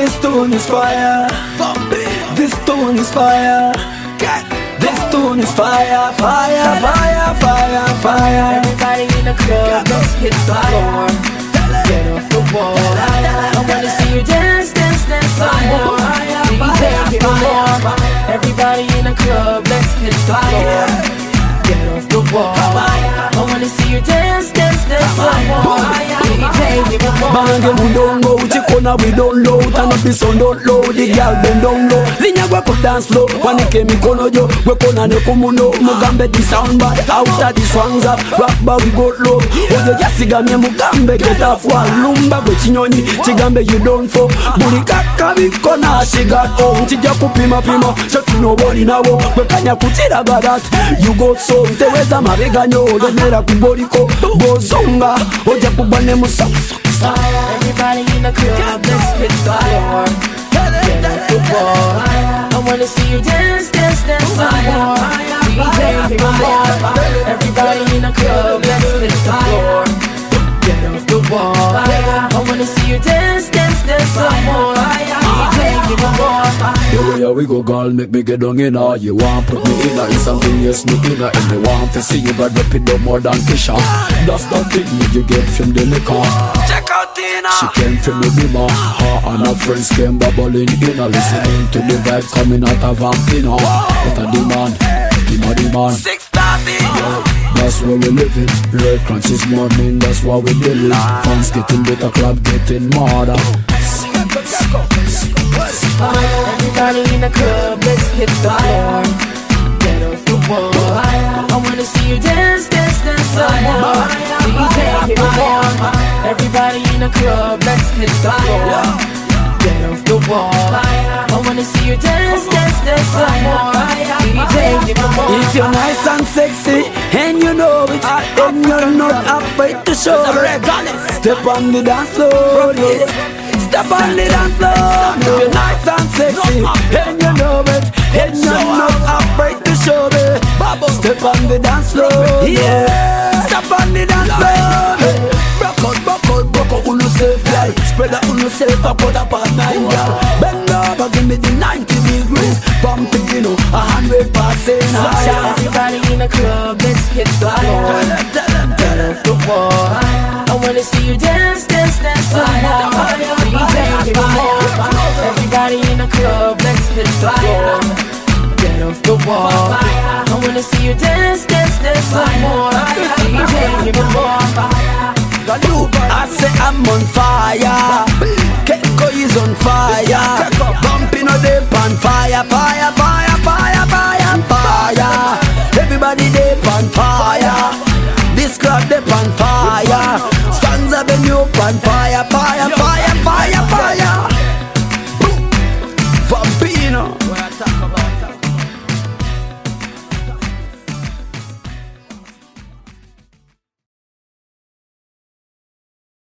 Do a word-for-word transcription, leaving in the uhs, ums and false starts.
This tune is fire. This tune is fire. This tune is fire, fire, fire, fire, fire. Everybody in the club, let's hit the floor. Get off the wall. I wanna see you dance, dance, dance some more. D J, give me more. Everybody in the club, let's hit the floor. Get off the wall. I wanna see you dance, dance, dance some more. D J, give me more. Bange mundongo, uchikona we don't low. Turn up the sound don't low, the girl bend down low. Linya weko dance flow, wanike mikono jo. Wekona nekumuno, mugambe di sound bad. Outa di swings up, rock ba we go low. Oye yasigamye mugambe, get off wa lumba. Gwe chinyonyi, chigambe you don't fall. Buli kaka bikona, she got on. Chija kupima pima, shoti nobody nawo. Wekanya kutira gadat, you go so. Teweza mabega nyo, donera kuboriko. Bozonga, oja kubane musa. Everybody in the club, let's hit the floor. Get off the wall. I wanna see you dance, dance, dance some more. D J, give me more. Everybody in the club, let's hit the floor. Get off the wall. I wanna see you dance, dance, dance some more. D J, give me more. Here we are, we go, girl, make me get down in her. You want put me in her, it's something yes, me in her. And they want to see you, but rip it up more than Fisher. That's the thing you get from the liquor. Check out Tina. She came from the bima. Her and her friends came bubbling in her, listening to the vibe coming out of Vampino. What a demand, demand, demand. six thirty. That's where we living. Red crunch is morning, that's what we doing. Fans getting better, club getting madder. Everybody in the club, let's hit the floor. Get off the wall. I wanna see you dance, dance, dance some more. D J, give me more. Everybody in the club, let's hit the floor. Get off the wall. I wanna see you dance, dance, dance some more. D J, give me more. If you're nice and sexy and you know it, and you're not afraid to show it, step on the dance floor. Step on the dance floor. If you're nice and sexy and you know it, and you're not afraid to show it, step on the dance floor. Yeah, step on the dance floor. Rock out, rock out, rock out, unu safe girl. Spread out unu safe, I put up at nine girl. Bend over, give me the ninety degrees. Pump it, you know, a hundred percent higher. Everybody in the club, let's hit the floor. Get off the wall. I wanna see you dance, dance, dance some more. D J, give me more. Everybody in the club, let's hit the floor. Get off the wall. I wanna see you dance, dance, dance some more. D J, give me more. I say I'm on fire. Keko is on fire. Bumping on the pan fire, fire, fire, fire, fire, fire. Everybody they on fire. This crowd they on fire. Stanza the new pan fire, fire, fire, fire, fire.